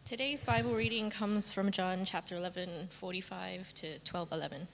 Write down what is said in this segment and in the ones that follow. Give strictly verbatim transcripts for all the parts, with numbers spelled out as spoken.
Today's Bible reading comes from John chapter eleven, forty-five to twelve eleven.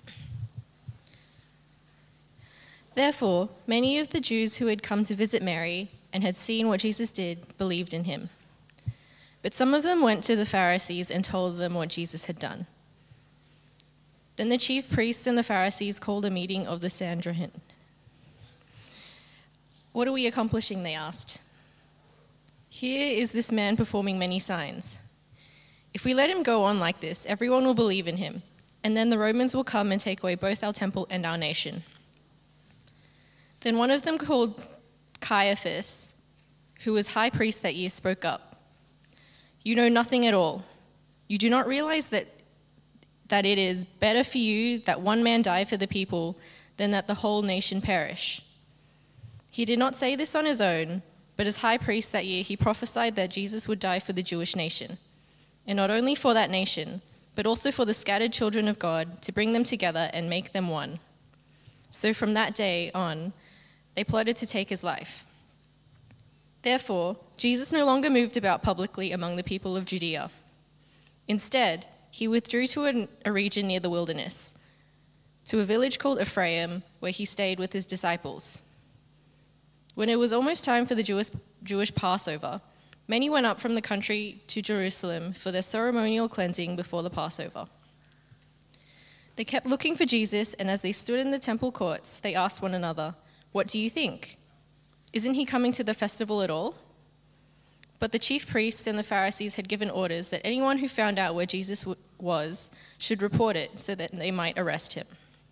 Therefore, many of the Jews who had come to visit Mary and had seen what Jesus did believed in him. But some of them went to the Pharisees and told them what Jesus had done. Then the chief priests and the Pharisees called a meeting of the Sanhedrin. "What are we accomplishing?" they asked. "Here is this man performing many signs. If we let him go on like this, everyone will believe in him, and then the Romans will come and take away both our temple and our nation." Then one of them, called Caiaphas, who was high priest that year, spoke up. "You know nothing at all. You do not realize that, that it is better for you that one man die for the people than that the whole nation perish." He did not say this on his own, but as high priest that year, he prophesied that Jesus would die for the Jewish nation, and not only for that nation, but also for the scattered children of God, to bring them together and make them one. So from that day on, they plotted to take his life. Therefore, Jesus no longer moved about publicly among the people of Judea. Instead, he withdrew to a, a region near the wilderness, to a village called Ephraim, where he stayed with his disciples. When it was almost time for the Jewish, Jewish Passover, many went up from the country to Jerusalem for their ceremonial cleansing before the Passover. They kept looking for Jesus, and as they stood in the temple courts, they asked one another, "What do you think? Isn't he coming to the festival at all?" But the chief priests and the Pharisees had given orders that anyone who found out where Jesus w- was should report it so that they might arrest him.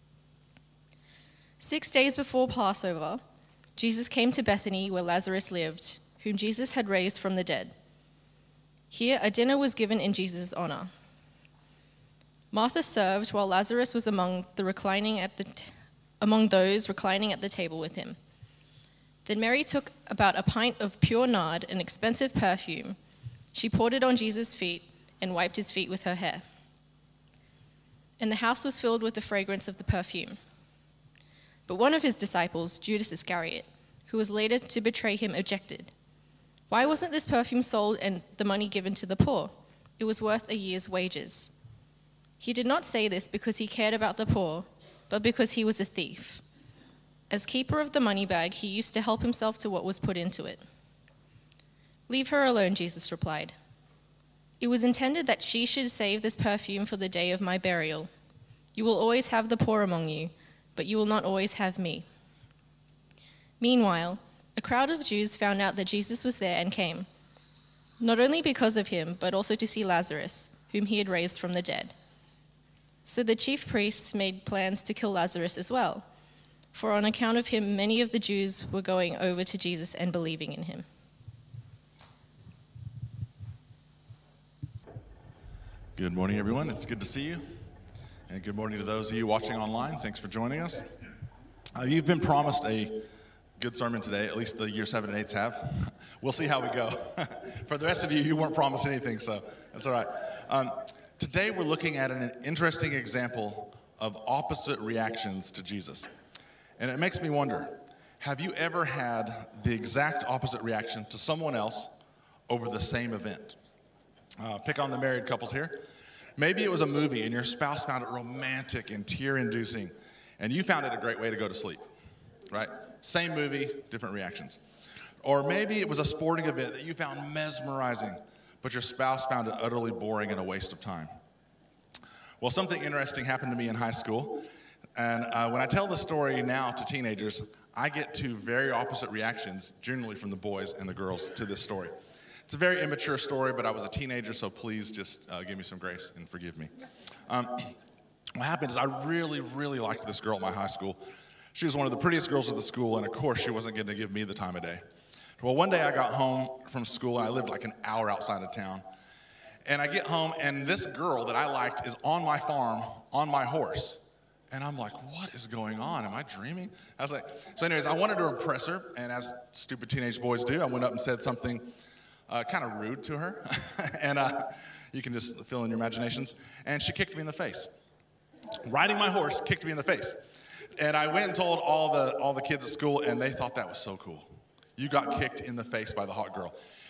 Six days before Passover, Jesus came to Bethany, where Lazarus lived, whom Jesus had raised from the dead. Here a dinner was given in Jesus' honor. Martha served, while Lazarus was among the reclining at the t- among those reclining at the table with him. Then Mary took about a pint of pure nard, an expensive perfume. She poured it on Jesus' feet and wiped his feet with her hair. And the house was filled with the fragrance of the perfume. But one of his disciples, Judas Iscariot, who was later to betray him, objected. "Why wasn't this perfume sold and the money given to the poor? It was worth a year's wages." He did not say this because he cared about the poor, but because he was a thief. As keeper of the money bag, he used to help himself to what was put into it. "Leave her alone," Jesus replied. "It was intended that she should save this perfume for the day of my burial. You will always have the poor among you, but you will not always have me." Meanwhile, a crowd of Jews found out that Jesus was there and came, not only because of him, but also to see Lazarus, whom he had raised from the dead. So the chief priests made plans to kill Lazarus as well, for on account of him, many of the Jews were going over to Jesus and believing in him. Good morning, everyone. It's good to see you. And good morning to those of you watching online. Thanks for joining us. Uh, you've been promised a good sermon today, at least the year seven and eights have. We'll see how we go. For the rest of you, you weren't promised anything, so that's all right. Um, today, we're looking at an interesting example of opposite reactions to Jesus. And it makes me wonder, have you ever had the exact opposite reaction to someone else over the same event? Uh, pick on the married couples here. Maybe it was a movie and your spouse found it romantic and tear-inducing, and you found it a great way to go to sleep, right? Same movie, different reactions. Or maybe it was a sporting event that you found mesmerizing, but your spouse found it utterly boring and a waste of time. Well, something interesting happened to me in high school, and uh, when I tell the story now to teenagers, I get two very opposite reactions, generally from the boys and the girls, to this story. It's a very immature story, but I was a teenager, so please just uh, give me some grace and forgive me. Um, what happened is I really, really liked this girl at my high school. She was one of the prettiest girls at the school, and of course, she wasn't going to give me the time of day. Well, one day I got home from school, and I lived like an hour outside of town. And I get home, and this girl that I liked is on my farm, on my horse. And I'm like, what is going on? Am I dreaming? I was like, so anyways, I wanted to impress her, and as stupid teenage boys do, I went up and said something Uh, kind of rude to her, and uh, you can just fill in your imaginations, and she kicked me in the face. Riding my horse, kicked me in the face. And I went and told all the all the kids at school, and they thought that was so cool. You got kicked in the face by the hot girl.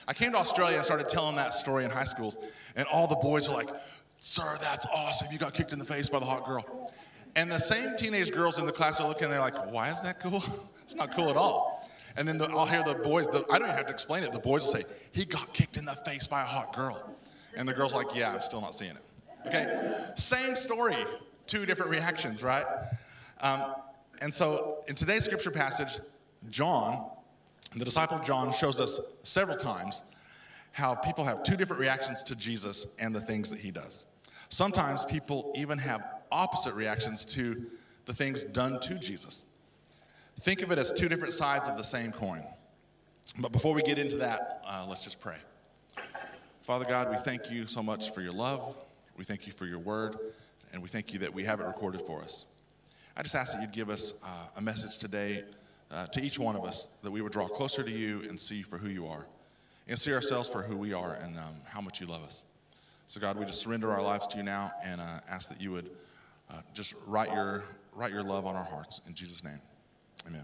I came to Australia and started telling that story in high schools, and all the boys were like, sir, that's awesome. You got kicked in the face by the hot girl. And the same teenage girls in the class are looking, and they're like, why is that cool? It's not cool at all. And then the, I'll hear the boys, the, I don't even have to explain it. The boys will say, he got kicked in the face by a hot girl. And the girl's like, yeah, I'm still not seeing it. Okay, same story, two different reactions, right? Um, and so in today's scripture passage, John, the disciple John, shows us several times how people have two different reactions to Jesus and the things that he does. Sometimes people even have opposite reactions to the things done to Jesus. Think of it as two different sides of the same coin. But before we get into that, uh, let's just pray. Father God, we thank you so much for your love. We thank you for your word, and we thank you that we have it recorded for us. I just ask that you'd give us uh, a message today uh, to each one of us, that we would draw closer to you and see you for who you are, and see ourselves for who we are and um, how much you love us. So God, we just surrender our lives to you now and uh, ask that you would uh, just write your, write your love on our hearts. In Jesus' name, amen.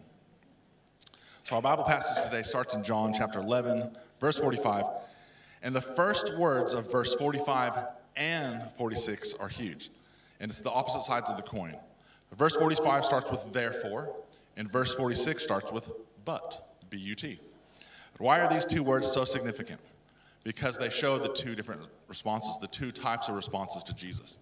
So our Bible passage today starts in John chapter eleven, verse forty-five. And the first words of verse forty-five and forty-six are huge. And it's the opposite sides of the coin. Verse forty-five starts with therefore, and verse forty-six starts with but, B U T. Why are these two words so significant? Because they show the two different responses, the two types of responses to Jesus.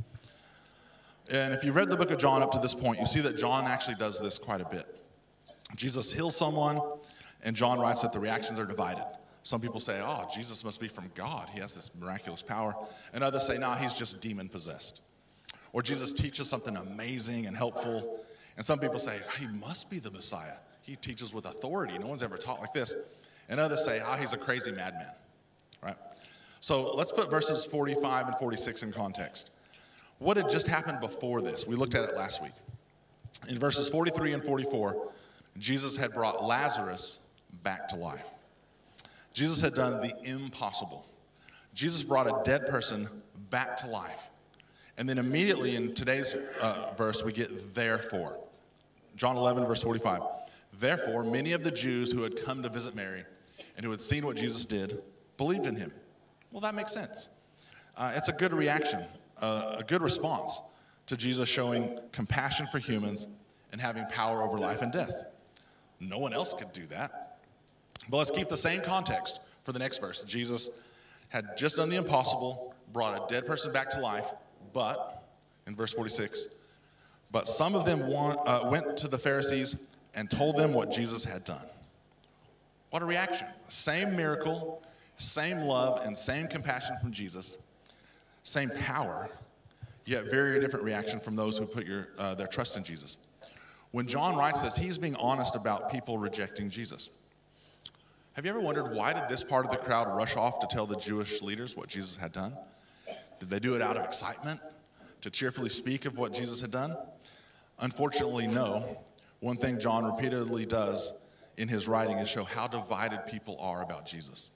And if you read the book of John up to this point, you see that John actually does this quite a bit. Jesus heals someone, and John writes that the reactions are divided. Some people say, oh, Jesus must be from God. He has this miraculous power. And others say, no, he's just demon-possessed. Or Jesus teaches something amazing and helpful. And some people say, he must be the Messiah. He teaches with authority. No one's ever taught like this. And others say, oh, he's a crazy madman. Right? So let's put verses forty-five and forty-six in context. What had just happened before this? We looked at it last week. In verses forty-three and forty-four, Jesus had brought Lazarus back to life. Jesus had done the impossible. Jesus brought a dead person back to life. And then immediately in today's uh, verse, we get therefore. John eleven, verse forty-five. Therefore, many of the Jews who had come to visit Mary and who had seen what Jesus did believed in him. Well, that makes sense. Uh, it's a good reaction, uh, a good response to Jesus showing compassion for humans and having power over life and death. No one else could do that. But let's keep the same context for the next verse. Jesus had just done the impossible, brought a dead person back to life, but, in verse forty-six, but some of them want, uh, went to the Pharisees and told them what Jesus had done. What a reaction. Same miracle, same love, and same compassion from Jesus, same power, yet very different reaction from those who put your, uh, their trust in Jesus. When John writes this, he's being honest about people rejecting Jesus. Have you ever wondered, why did this part of the crowd rush off to tell the Jewish leaders what Jesus had done? Did they do it out of excitement, to cheerfully speak of what Jesus had done? Unfortunately, no. One thing John repeatedly does in his writing is show how divided people are about Jesus.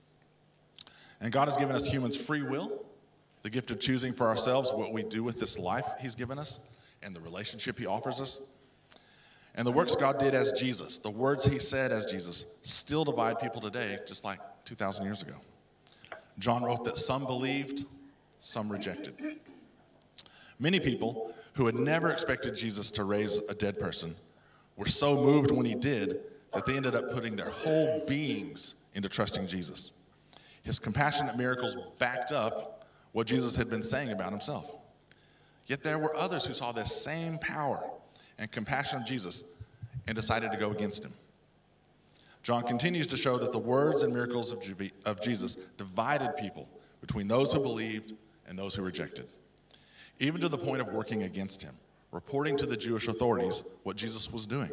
And God has given us humans free will, the gift of choosing for ourselves what we do with this life he's given us and the relationship he offers us. And the works God did as Jesus, the words he said as Jesus, still divide people today, just like two thousand years ago. John wrote that some believed, some rejected. Many people who had never expected Jesus to raise a dead person were so moved when he did that they ended up putting their whole beings into trusting Jesus. His compassionate miracles backed up what Jesus had been saying about himself. Yet there were others who saw this same power and compassion of Jesus and decided to go against him. John continues to show that the words and miracles of, G- of Jesus divided people between those who believed and those who rejected, even to the point of working against him, reporting to the Jewish authorities what Jesus was doing.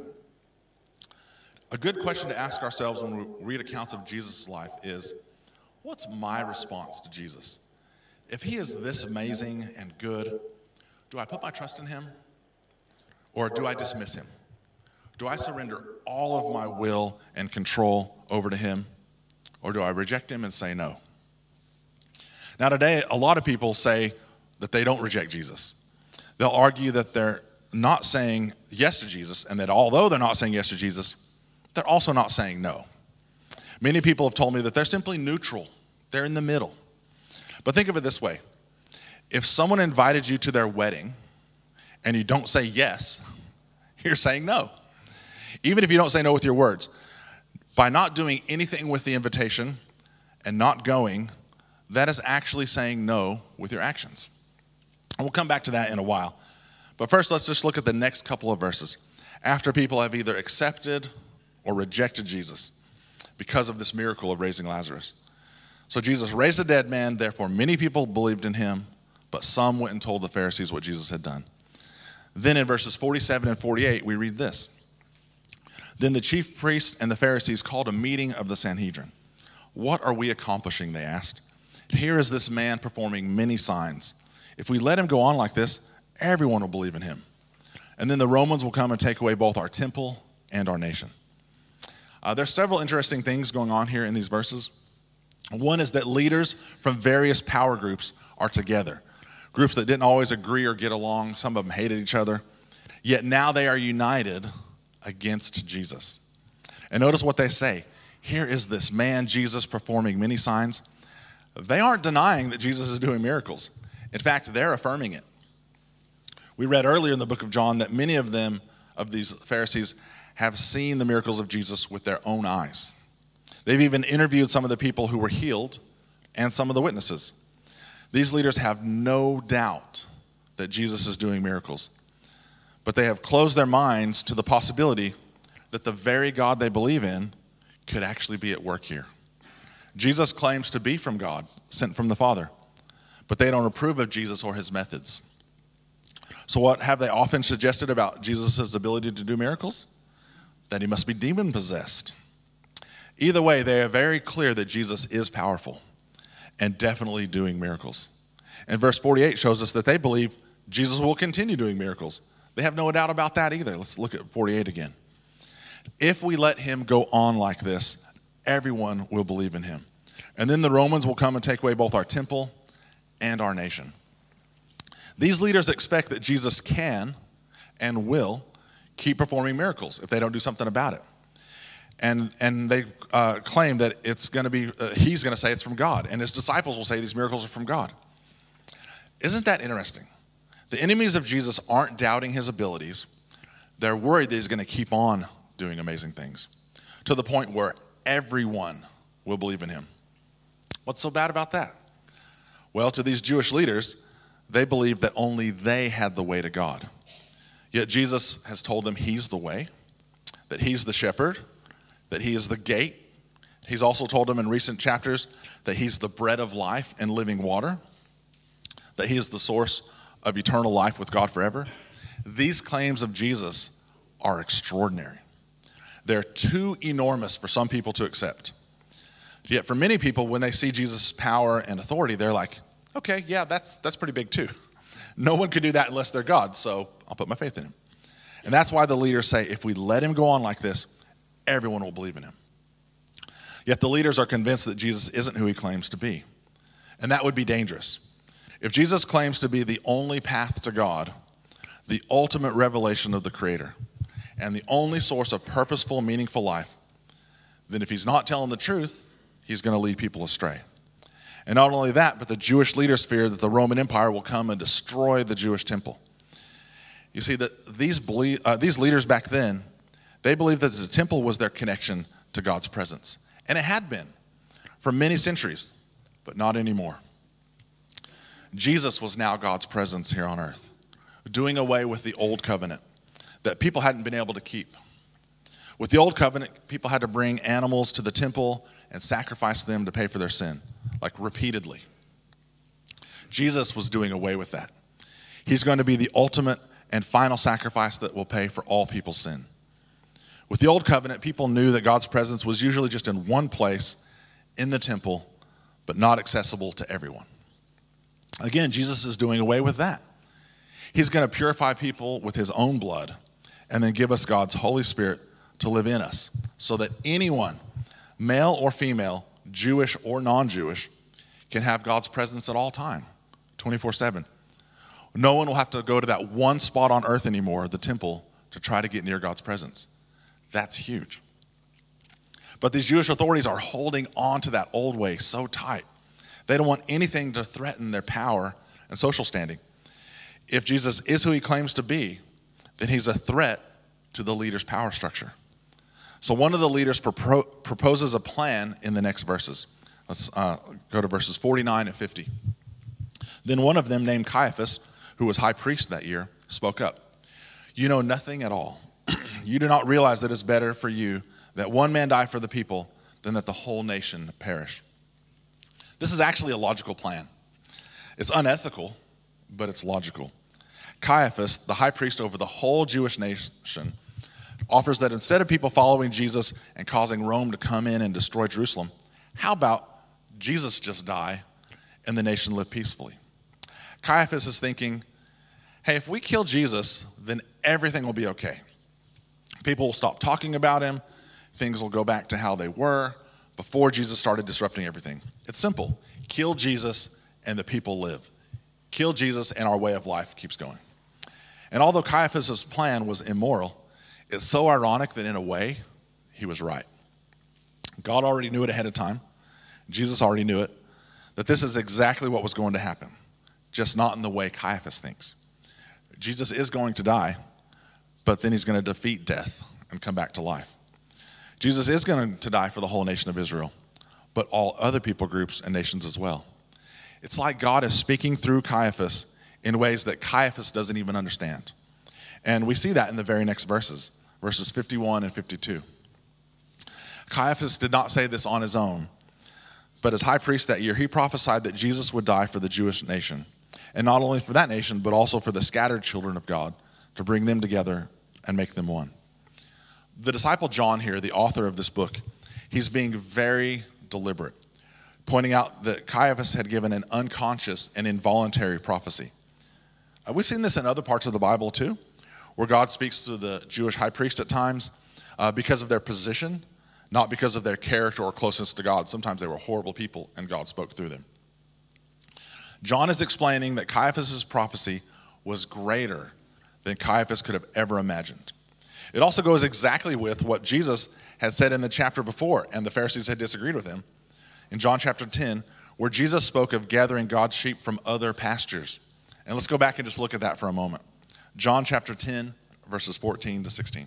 A good question to ask ourselves when we read accounts of Jesus' life is, what's my response to Jesus? If he is this amazing and good, do I put my trust in him? Or do I dismiss him? Do I surrender all of my will and control over to him? Or do I reject him and say no? Now today, a lot of people say that they don't reject Jesus. They'll argue that they're not saying yes to Jesus, and that although they're not saying yes to Jesus, they're also not saying no. Many people have told me that they're simply neutral They're in the middle. But think of it this way. If someone invited you to their wedding and you don't say yes, you're saying no. Even if you don't say no with your words. By not doing anything with the invitation and not going, that is actually saying no with your actions. And we'll come back to that in a while. But first, let's just look at the next couple of verses. After people have either accepted or rejected Jesus because of this miracle of raising Lazarus. So Jesus raised a dead man, therefore many people believed in him, but some went and told the Pharisees what Jesus had done. Then in verses forty-seven and forty-eight, we read this. Then the chief priests and the Pharisees called a meeting of the Sanhedrin. What are we accomplishing, they asked. Here is this man performing many signs. If we let him go on like this, everyone will believe in him. And then the Romans will come and take away both our temple and our nation. Uh, there's several interesting things going on here in these verses. One is that leaders from various power groups are together. Groups that didn't always agree or get along. Some of them hated each other. Yet now they are united against Jesus. And notice what they say. Here is this man, Jesus, performing many signs. They aren't denying that Jesus is doing miracles. In fact, they're affirming it. We read earlier in the book of John that many of them, of these Pharisees, have seen the miracles of Jesus with their own eyes. They've even interviewed some of the people who were healed and some of the witnesses. These leaders have no doubt that Jesus is doing miracles, but they have closed their minds to the possibility that the very God they believe in could actually be at work here. Jesus claims to be from God, sent from the Father, but they don't approve of Jesus or his methods. So what have they often suggested about Jesus' ability to do miracles? That he must be demon-possessed. Either way, they are very clear that Jesus is powerful and definitely doing miracles. And verse forty-eight shows us that they believe Jesus will continue doing miracles. They have no doubt about that either. Let's look at forty-eight again. If we let him go on like this, everyone will believe in him. And then the Romans will come and take away both our temple and our nation. These leaders expect that Jesus can and will keep performing miracles if they don't do something about it. And and they uh, claim that it's going to be, uh, he's going to say it's from God. And his disciples will say these miracles are from God. Isn't that interesting? The enemies of Jesus aren't doubting his abilities. They're worried that he's going to keep on doing amazing things to the point where everyone will believe in him. What's so bad about that? Well, to these Jewish leaders, they believed that only they had the way to God. Yet Jesus has told them he's the way, that he's the shepherd, that he is the gate. He's also told them in recent chapters that he's the bread of life and living water, that he is the source of eternal life with God forever. These claims of Jesus are extraordinary. They're too enormous for some people to accept. Yet for many people, when they see Jesus' power and authority, they're like, okay, yeah, that's that's pretty big too. No one could do that unless they're God, so I'll put my faith in him. And that's why the leaders say, if we let him go on like this, everyone will believe in him. Yet the leaders are convinced that Jesus isn't who he claims to be. And that would be dangerous. If Jesus claims to be the only path to God, the ultimate revelation of the Creator, and the only source of purposeful, meaningful life, then if he's not telling the truth, he's going to lead people astray. And not only that, but the Jewish leaders fear that the Roman Empire will come and destroy the Jewish temple. You see, that these, belie- uh, these leaders back then, they believed that the temple was their connection to God's presence. And it had been for many centuries, but not anymore. Jesus was now God's presence here on earth, doing away with the old covenant that people hadn't been able to keep. With the old covenant, people had to bring animals to the temple and sacrifice them to pay for their sin, like repeatedly. Jesus was doing away with that. He's going to be the ultimate and final sacrifice that will pay for all people's sin. With the old covenant, people knew that God's presence was usually just in one place in the temple, but not accessible to everyone. Again, Jesus is doing away with that. He's going to purify people with his own blood and then give us God's Holy Spirit to live in us so that anyone, male or female, Jewish or non-Jewish, can have God's presence at all time, twenty-four seven. No one will have to go to that one spot on earth anymore, the temple, to try to get near God's presence. That's huge. But these Jewish authorities are holding on to that old way so tight They don't want anything to threaten their power and social standing. If Jesus is who he claims to be, then he's a threat to the leader's power structure. So one of the leaders pro- proposes a plan in the next verses. Let's uh, go to verses forty-nine and fifty. Then one of them, named Caiaphas, who was high priest that year, spoke up. You know nothing at all. You do not realize that it's better for you that one man die for the people than that the whole nation perish. This is actually a logical plan. It's unethical, but it's logical. Caiaphas, the high priest over the whole Jewish nation, offers that instead of people following Jesus and causing Rome to come in and destroy Jerusalem, how about Jesus just die and the nation live peacefully? Caiaphas is thinking, hey, if we kill Jesus, then everything will be okay. People will stop talking about him. Things will go back to how they were before Jesus started disrupting everything. It's simple. Kill Jesus and the people live. Kill Jesus and our way of life keeps going. And although Caiaphas' plan was immoral, it's so ironic that in a way, he was right. God already knew it ahead of time. Jesus already knew it, that this is exactly what was going to happen, just not in the way Caiaphas thinks. Jesus is going to die, but then he's going to defeat death and come back to life. Jesus is going to die for the whole nation of Israel, but all other people groups and nations as well. It's like God is speaking through Caiaphas in ways that Caiaphas doesn't even understand. And we see that in the very next verses, verses fifty-one and fifty-two. Caiaphas did not say this on his own, but as high priest that year, he prophesied that Jesus would die for the Jewish nation, and not only for that nation, but also for the scattered children of God, to bring them together and make them one. The disciple John here, the author of this book, he's being very deliberate, pointing out that Caiaphas had given an unconscious and involuntary prophecy. Uh, we've seen this in other parts of the Bible too, where God speaks to the Jewish high priest at times uh, because of their position, not because of their character or closeness to God. Sometimes they were horrible people and God spoke through them. John is explaining that Caiaphas' prophecy was greater than Caiaphas could have ever imagined. It also goes exactly with what Jesus had said in the chapter before, and the Pharisees had disagreed with him. In John chapter ten, where Jesus spoke of gathering God's sheep from other pastures. And let's go back and just look at that for a moment. John chapter ten, verses fourteen to sixteen.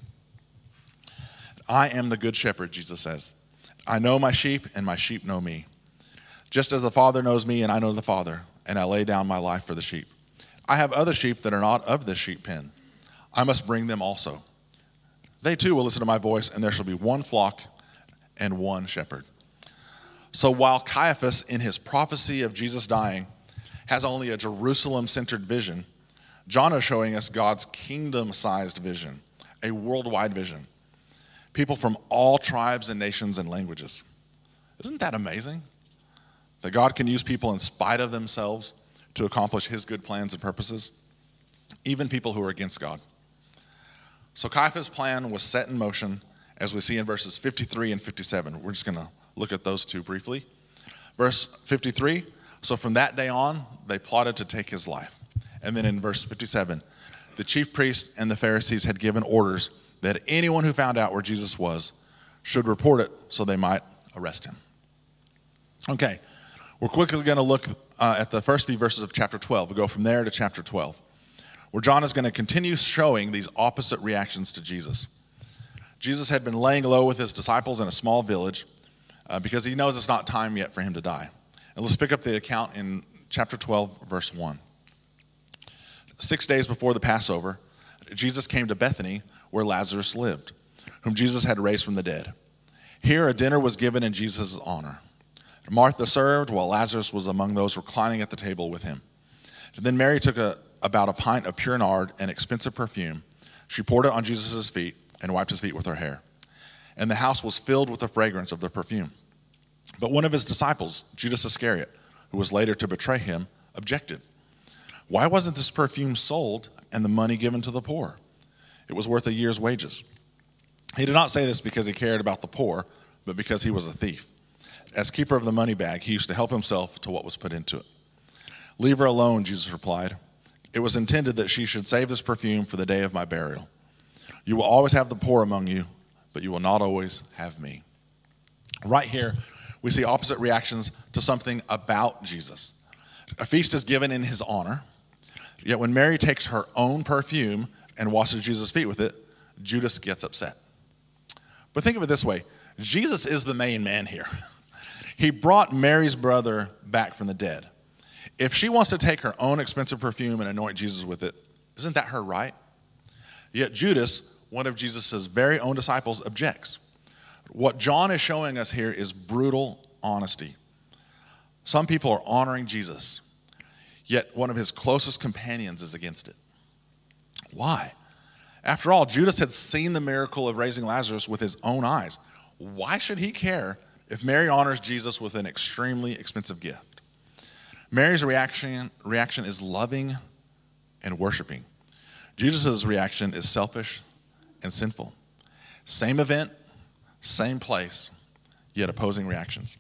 I am the good shepherd, Jesus says. I know my sheep, and my sheep know me. Just as the Father knows me, and I know the Father, and I lay down my life for the sheep. I have other sheep that are not of this sheep pen. I must bring them also. They too will listen to my voice, and there shall be one flock and one shepherd. So while Caiaphas, in his prophecy of Jesus dying, has only a Jerusalem-centered vision, John is showing us God's kingdom-sized vision, a worldwide vision. People from all tribes and nations and languages. Isn't that amazing? That God can use people in spite of themselves to accomplish his good plans and purposes, even people who are against God. So Caiaphas' plan was set in motion, as we see in verses fifty-three and fifty-seven. We're just going to look at those two briefly. Verse fifty-three, so from that day on, they plotted to take his life. And then in verse fifty-seven, the chief priests and the Pharisees had given orders that anyone who found out where Jesus was should report it so they might arrest him. Okay, we're quickly going to look uh, at the first few verses of chapter twelve. We'll go from there to chapter twelve, where John is going to continue showing these opposite reactions to Jesus. Jesus had been laying low with his disciples in a small village uh, because he knows it's not time yet for him to die. And let's pick up the account in chapter twelve, verse one. Six days before the Passover, Jesus came to Bethany, where Lazarus lived, whom Jesus had raised from the dead. Here a dinner was given in Jesus' honor. Martha served, while Lazarus was among those reclining at the table with him. And then Mary took a, about a pint of pure nard, an expensive perfume. She poured it on Jesus' feet and wiped his feet with her hair. And the house was filled with the fragrance of the perfume. But one of his disciples, Judas Iscariot, who was later to betray him, objected. Why wasn't this perfume sold and the money given to the poor? It was worth a year's wages. He did not say this because he cared about the poor, but because he was a thief. As keeper of the money bag, he used to help himself to what was put into it. Leave her alone, Jesus replied. It was intended that she should save this perfume for the day of my burial. You will always have the poor among you, but you will not always have me. Right here, we see opposite reactions to something about Jesus. A feast is given in his honor, yet when Mary takes her own perfume and washes Jesus' feet with it, Judas gets upset. But think of it this way. Jesus is the main man here. He brought Mary's brother back from the dead. If she wants to take her own expensive perfume and anoint Jesus with it, isn't that her right? Yet Judas, one of Jesus' very own disciples, objects. What John is showing us here is brutal honesty. Some people are honoring Jesus, yet one of his closest companions is against it. Why? After all, Judas had seen the miracle of raising Lazarus with his own eyes. Why should he care if Mary honors Jesus with an extremely expensive gift? Mary's reaction, reaction is loving and worshiping. Jesus' reaction is selfish and sinful. Same event, same place, yet opposing reactions.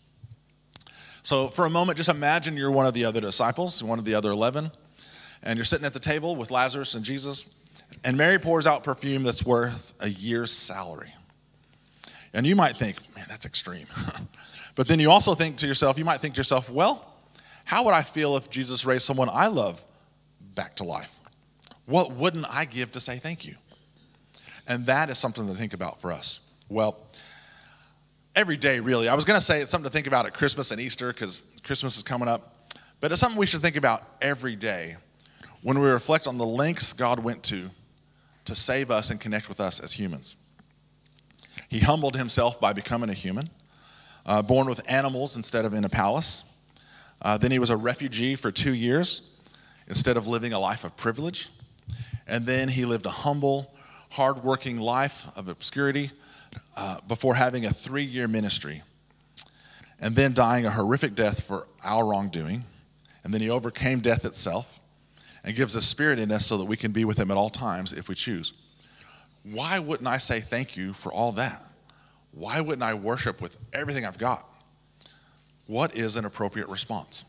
So for a moment, just imagine you're one of the other disciples, one of the other eleven, and you're sitting at the table with Lazarus and Jesus, and Mary pours out perfume that's worth a year's salary. And you might think, man, that's extreme. But then you also think to yourself, you might think to yourself, well, how would I feel if Jesus raised someone I love back to life? What wouldn't I give to say thank you? And that is something to think about for us. Well, every day, really. I was going to say it's something to think about at Christmas and Easter because Christmas is coming up. But it's something we should think about every day when we reflect on the lengths God went to to save us and connect with us as humans. He humbled himself by becoming a human, uh, born with animals instead of in a palace. Uh, then he was a refugee for two years instead of living a life of privilege. And then he lived a humble, hardworking life of obscurity uh, before having a three-year ministry. And then dying a horrific death for our wrongdoing. And then he overcame death itself and gives us spirit in us so that we can be with him at all times if we choose. Why wouldn't I say thank you for all that? Why wouldn't I worship with everything I've got? What is an appropriate response?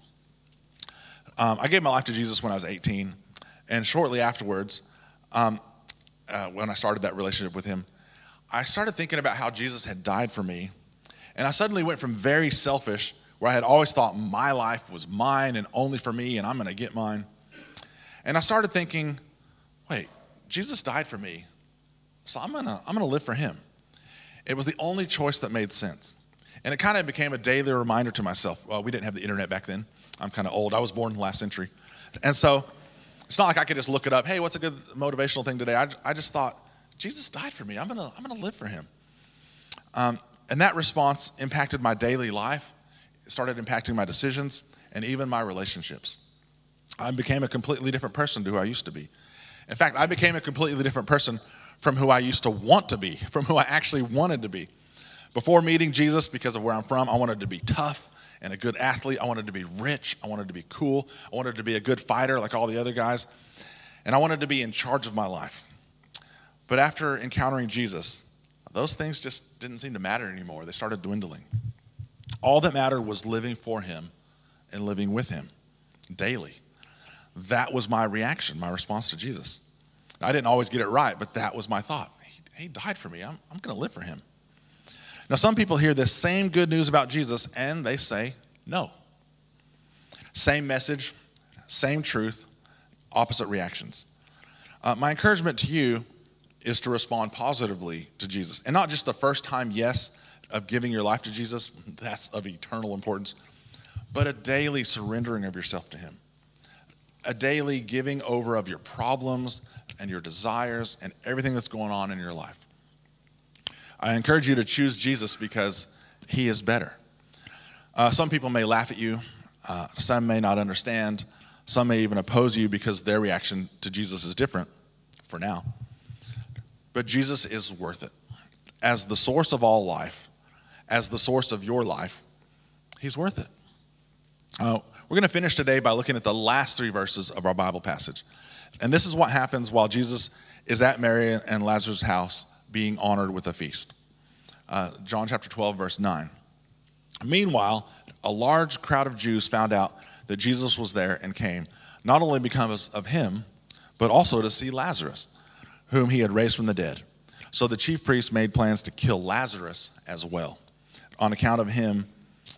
Um, I gave my life to Jesus when I was eighteen, and shortly afterwards, um, uh, when I started that relationship with him, I started thinking about how Jesus had died for me, and I suddenly went from very selfish, where I had always thought my life was mine and only for me, and I'm going to get mine, and I started thinking, wait, Jesus died for me, so I'm going to I'm going to live for him. It was the only choice that made sense. And it kind of became a daily reminder to myself. Well, we didn't have the internet back then. I'm kind of old. I was born in the last century. And so it's not like I could just look it up. Hey, what's a good motivational thing today? I, I just thought, Jesus died for me. I'm going to I'm gonna live for him. Um, and that response impacted my daily life. It started impacting my decisions and even my relationships. I became a completely different person to who I used to be. In fact, I became a completely different person from who I used to want to be, from who I actually wanted to be. Before meeting Jesus, because of where I'm from, I wanted to be tough and a good athlete. I wanted to be rich. I wanted to be cool. I wanted to be a good fighter like all the other guys. And I wanted to be in charge of my life. But after encountering Jesus, those things just didn't seem to matter anymore. They started dwindling. All that mattered was living for him and living with him daily. That was my reaction, my response to Jesus. I didn't always get it right, but that was my thought. He, he died for me. I'm, I'm going to live for him. Now, some people hear this same good news about Jesus, and they say no. Same message, same truth, opposite reactions. Uh, my encouragement to you is to respond positively to Jesus. And not just the first time yes of giving your life to Jesus, that's of eternal importance, but a daily surrendering of yourself to him. A daily giving over of your problems and your desires and everything that's going on in your life. I encourage you to choose Jesus because he is better. Uh, some people may laugh at you. Uh, some may not understand. Some may even oppose you because their reaction to Jesus is different for now. But Jesus is worth it. As the source of all life, as the source of your life, he's worth it. Uh, we're going to finish today by looking at the last three verses of our Bible passage. And this is what happens while Jesus is at Mary and Lazarus' house being honored with a feast. Uh, John chapter twelve, verse nine. Meanwhile, a large crowd of Jews found out that Jesus was there and came, not only because of him, but also to see Lazarus, whom he had raised from the dead. So the chief priests made plans to kill Lazarus as well, on account of him,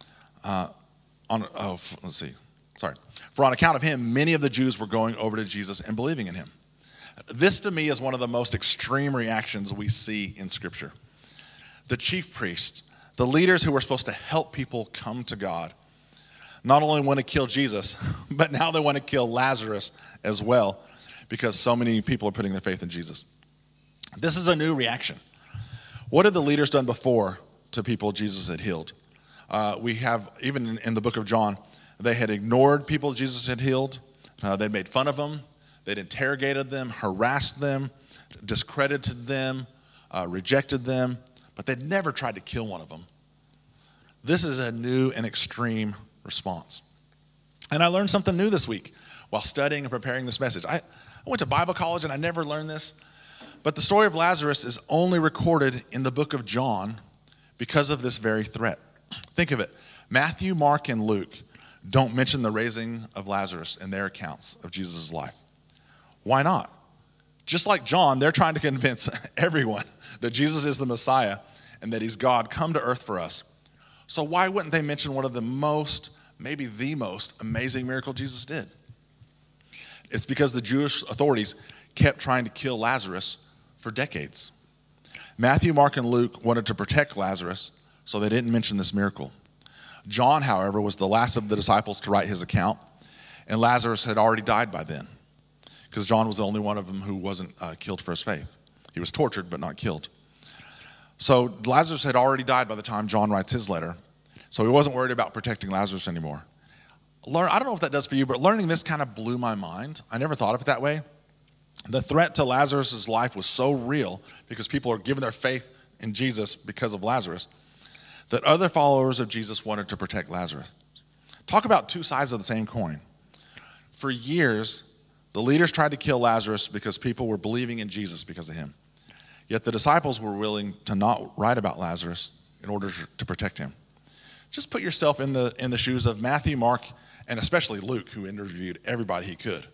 uh, on, oh, let's see, sorry. For on account of him, many of the Jews were going over to Jesus and believing in him. This to me is one of the most extreme reactions we see in Scripture. The chief priests, the leaders who were supposed to help people come to God, not only want to kill Jesus, but now they want to kill Lazarus as well, because so many people are putting their faith in Jesus. This is a new reaction. What had the leaders done before to people Jesus had healed? Uh, we have, even in, in the book of John, they had ignored people Jesus had healed. Uh, they'd made fun of them. They'd interrogated them, harassed them, discredited them, uh, rejected them, but they'd never tried to kill one of them. This is a new and extreme response. And I learned something new this week while studying and preparing this message. I, I went to Bible college and I never learned this, but the story of Lazarus is only recorded in the book of John because of this very threat. Think of it. Matthew, Mark, and Luke don't mention the raising of Lazarus in their accounts of Jesus' life. Why not? Just like John, they're trying to convince everyone that Jesus is the Messiah and that he's God come to earth for us. So why wouldn't they mention one of the most, maybe the most amazing miracle Jesus did? It's because the Jewish authorities kept trying to kill Lazarus for decades. Matthew, Mark, and Luke wanted to protect Lazarus, so they didn't mention this miracle. John, however, was the last of the disciples to write his account, and Lazarus had already died by then, because John was the only one of them who wasn't uh, killed for his faith. He was tortured, but not killed. So Lazarus had already died by the time John writes his letter, so he wasn't worried about protecting Lazarus anymore. Learn, I don't know if that does for you, but learning this kind of blew my mind. I never thought of it that way. The threat to Lazarus' life was so real because people are giving their faith in Jesus because of Lazarus, that other followers of Jesus wanted to protect Lazarus. Talk about two sides of the same coin. For years, the leaders tried to kill Lazarus because people were believing in Jesus because of him. Yet the disciples were willing to not write about Lazarus in order to protect him. Just put yourself in the, in the shoes of Matthew, Mark, and especially Luke, who interviewed everybody he could.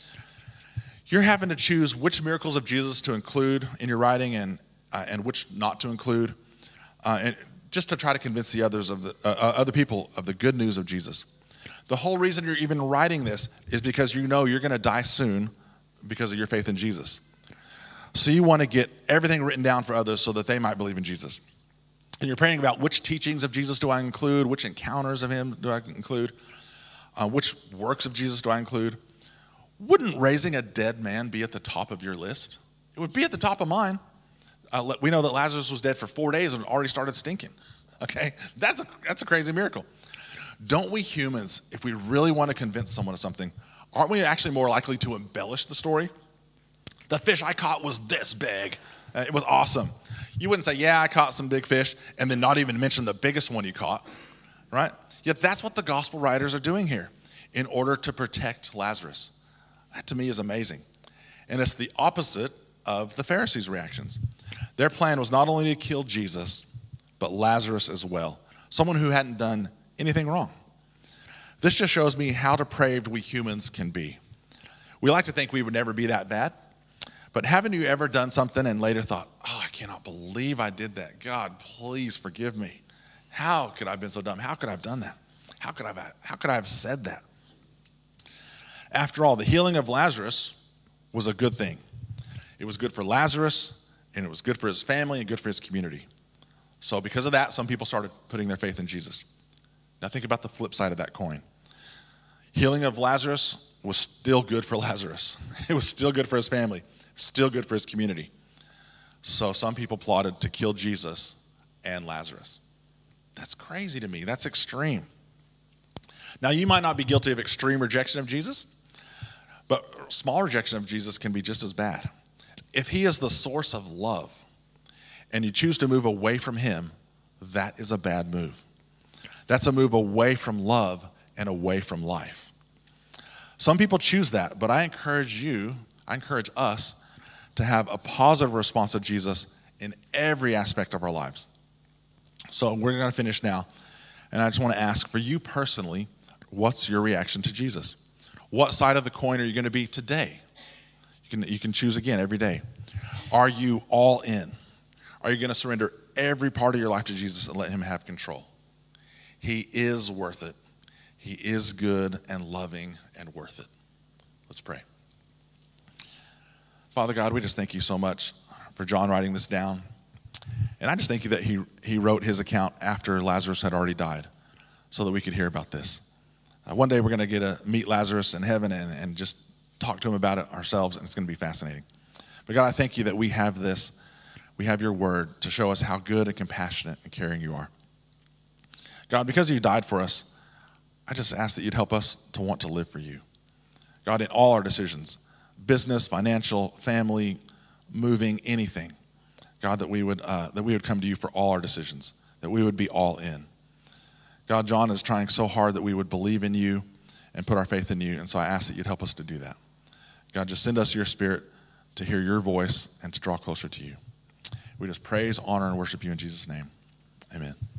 You're having to choose which miracles of Jesus to include in your writing and, uh, and which not to include. Uh, and just to try to convince the others of the uh, other people of the good news of Jesus. The whole reason you're even writing this is because you know you're going to die soon because of your faith in Jesus. So you want to get everything written down for others so that they might believe in Jesus. And you're praying about which teachings of Jesus do I include, which encounters of him do I include, uh, which works of Jesus do I include. Wouldn't raising a dead man be at the top of your list? It would be at the top of mine. Uh, we know that Lazarus was dead for four days and already started stinking. Okay, that's a, that's a crazy miracle. Don't we humans, if we really want to convince someone of something, aren't we actually more likely to embellish the story? The fish I caught was this big. Uh, it was awesome. You wouldn't say, yeah, I caught some big fish, and then not even mention the biggest one you caught, right? Yet that's what the gospel writers are doing here in order to protect Lazarus. That to me is amazing. And it's the opposite of the Pharisees' reactions. Their plan was not only to kill Jesus, but Lazarus as well, someone who hadn't done anything wrong. This just shows me how depraved we humans can be. We like to think we would never be that bad, but haven't you ever done something and later thought, oh, I cannot believe I did that. God, please forgive me. How could I have been so dumb? How could I have done that? How could I have, how could I have said that? After all, the healing of Lazarus was a good thing. It was good for Lazarus, and it was good for his family and good for his community. So because of that, some people started putting their faith in Jesus. Now think about the flip side of that coin. Healing of Lazarus was still good for Lazarus. It was still good for his family, still good for his community. So some people plotted to kill Jesus and Lazarus. That's crazy to me. That's extreme. Now you might not be guilty of extreme rejection of Jesus, but small rejection of Jesus can be just as bad. If he is the source of love and you choose to move away from him, that is a bad move. That's a move away from love and away from life. Some people choose that, but I encourage you, I encourage us to have a positive response to Jesus in every aspect of our lives. So we're going to finish now, and I just want to ask for you personally, what's your reaction to Jesus? What side of the coin are you going to be today? You can, you can choose again every day. Are you all in? Are you going to surrender every part of your life to Jesus and let him have control? He is worth it. He is good and loving and worth it. Let's pray. Father God, we just thank you so much for John writing this down. And I just thank you that he, he wrote his account after Lazarus had already died so that we could hear about this. Uh, one day we're going to get to meet Lazarus in heaven and, and just talk to him about it ourselves, and it's going to be fascinating. But God, I thank you that we have this, we have your word to show us how good and compassionate and caring you are. God, because you died for us, I just ask that you'd help us to want to live for you. God, in all our decisions, business, financial, family, moving, anything, God, that we would uh, that we would come to you for all our decisions, that we would be all in. God, John is trying so hard that we would believe in you and put our faith in you, and so I ask that you'd help us to do that. God, just send us your spirit to hear your voice and to draw closer to you. We just praise, honor, and worship you in Jesus' name. Amen.